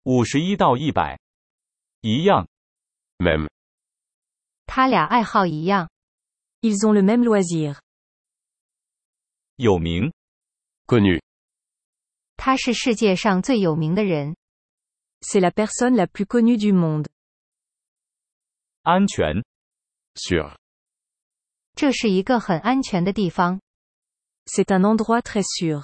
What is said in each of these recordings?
51到100。一样。 Même. 他俩爱好一样。 Ils ont le même loisir. 有名。 Connu. 他是世界上最有名的人。 C'est la personne la plus connue du monde. 安全。 Sûr. 这是一个很安全的地方。 C'est un endroit très sûr.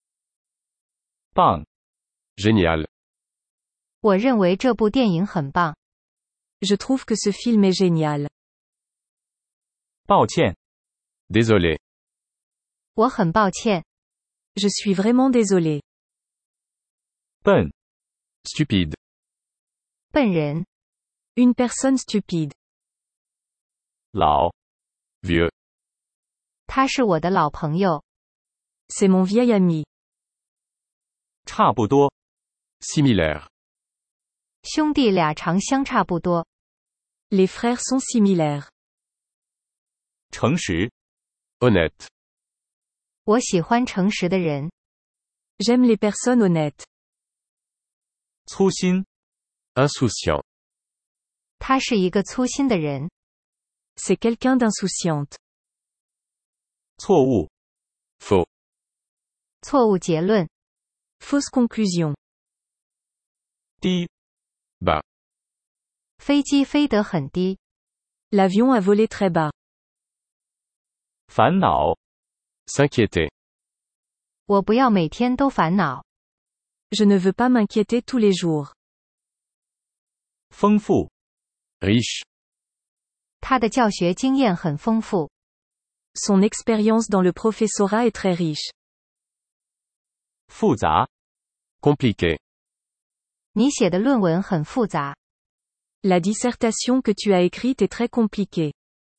棒。 Génial. 我认为这部电影很棒。 Je trouve que ce film est génial. 抱歉。 Désolé. 我很抱歉。 Je suis vraiment désolé. 笨。 Stupide. 笨人。 Une personne stupide. 老。 Vieux. 他是我的老朋友。 C'est mon vieil ami. 差不多。 Similaire. 兄弟俩常相差不多。 Les frères sont similaires. 诚实。 Honnête. 我喜欢诚实的人。 J'aime les personnes honnêtes. 粗心。 Insouciant. 他是一个粗心的人。 C'est quelqu'un d'insouciante. 错误。 Faux. 错误结论。 Fausse conclusion. 低。 Bas. 飞机飞得很低。 L'avion a volé très bas. 烦恼。 S'inquiéter. 我不要每天都烦恼。 Je ne veux pas m'inquiéter tous les jours. 丰富。 Riche. 他的教学经验很丰富。 Son expérience dans le professorat est très riche. 复杂。 Compliqué. 你写的论文很复杂。 La dissertation que tu as écrite est très compliquée.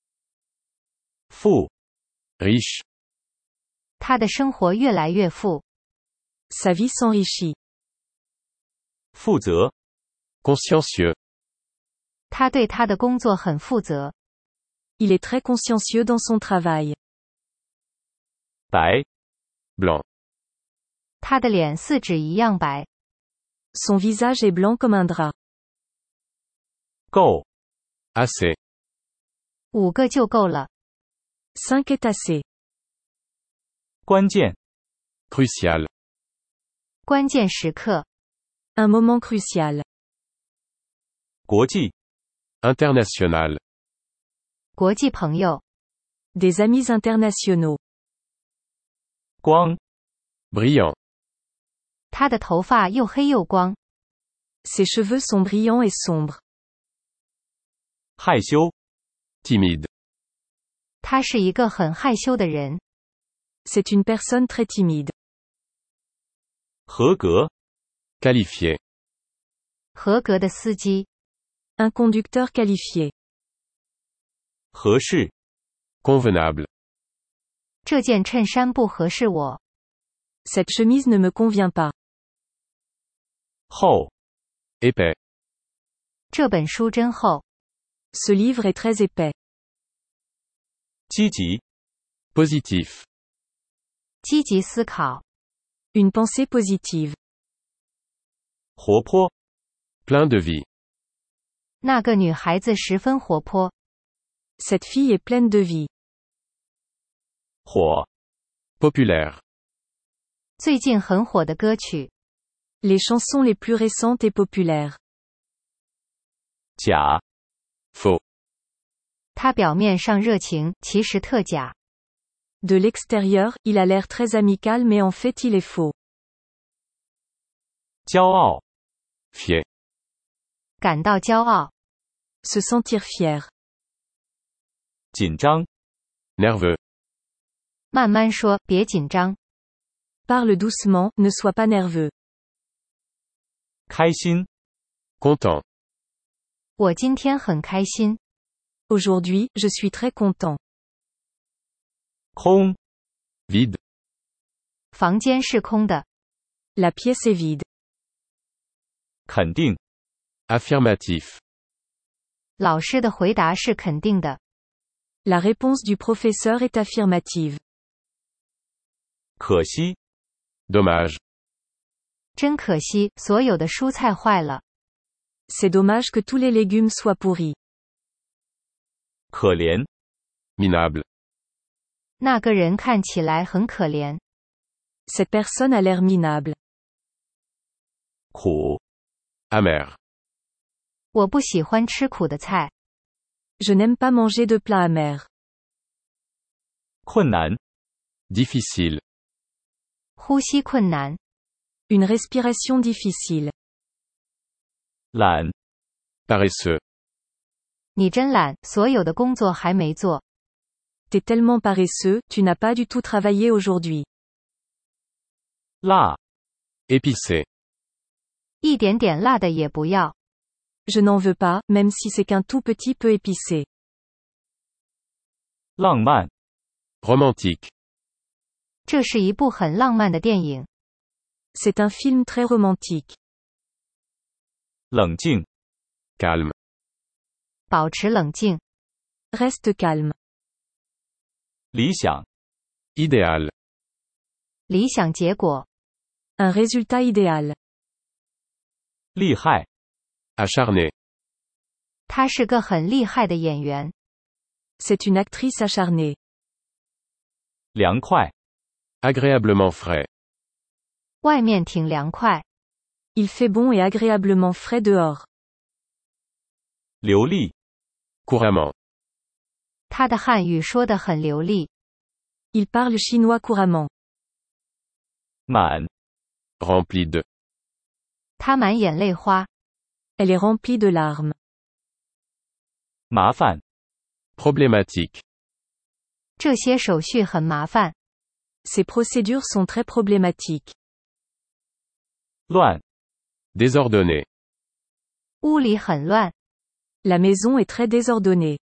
富。 Riche. 他的生活越来越富。 Sa vie s'enrichit. 负责。 Consciencieux. 他对他的工作很负责。 Il est très consciencieux dans son travail. 白。 Blanc. 他的脸似纸一样白。 Son visage est blanc comme un drap. 够。 Assez. 5个就够了。 5 est assez. 关键。 Crucial. 关键时刻。 Un moment crucial. 国际。 International. 国际朋友。 Des amis internationaux. 光。 Brillant. 他的头发又黑又光。 Ses cheveux sont brillants et sombres. 害羞。 Timide. 他是一个很害羞的人。 C'est une personne très timide. 合格。 Qualifié. 合格的司机。 Un conducteur qualifié. 合适。 Convenable. 这件衬衫不合适我。 Cette chemise ne me convient pas. 厚。 Épais. 这本书真厚。 Ce livre est très épais. 积极。 Positif. 积极思考。 Une pensée positive. 活泼。 Plein de vie. 那个女孩子十分活泼。 Cette fille est pleine de vie. 火。 Populaire. 最近很火的歌曲。 Les chansons les plus récentes et populaires. 假。 Faux. 他表面上热情，其实特假。 De l'extérieur, il a l'air très amical mais en fait il est faux. 骄傲。 Fier. 感到骄傲。 Se sentir fier. 紧张。 Nerveux. 慢慢说，别紧张。 Parle doucement, ne sois pas nerveux. 开心。 Content. 我今天很开心。 Aujourd'hui, je suis très content. 空。 Vide. 房间是空的。 La pièce est vide. 肯定。 Affirmatif. 老师的回答是肯定的。 La réponse du professeur est affirmative. 可惜。 Dommage. 真可惜，所有的蔬菜坏了。 C'est dommage que tous les légumes soient pourris. 可怜， Minable. 那个人看起来很可怜。 Cette personne a l'air minable. 苦， Amer. 我不喜欢吃苦的菜。 Je n'aime pas manger de plats amers. 困难， Difficile. 呼吸困难。 Une respiration difficile. 懒， Paresseux. 你真懒，所有的工作还没做。 T'es tellement paresseux, tu n'as pas du tout travaillé aujourd'hui. 辣， Épicé. 一点点辣的也不要。 Je n'en veux pas, même si c'est qu'un tout petit peu épicé. 浪漫， Romantique. 这是一部很浪漫的电影。 C'est un film très romantique. 冷静， Calme. 保持冷静。 Reste calme. 理想， Idéal. 理想结果。 Un résultat idéal. 厉害， Acharné. 她是个很厉害的演员。 C'est une actrice acharnée. 凉快， Agréablement frais. 外面挺凉快。 Il fait bon et agréablement frais dehors. 流利， Couramment. 她的汉语说得很流利。 Il parle chinois couramment. 满， Rempli de. 她满眼泪花。 Elle est remplie de larmes. 麻烦， Problématique. 这些手续很麻烦。 Ces procédures sont très problématiques. 乱， Désordonné. 屋里很乱。 La maison est très désordonnée.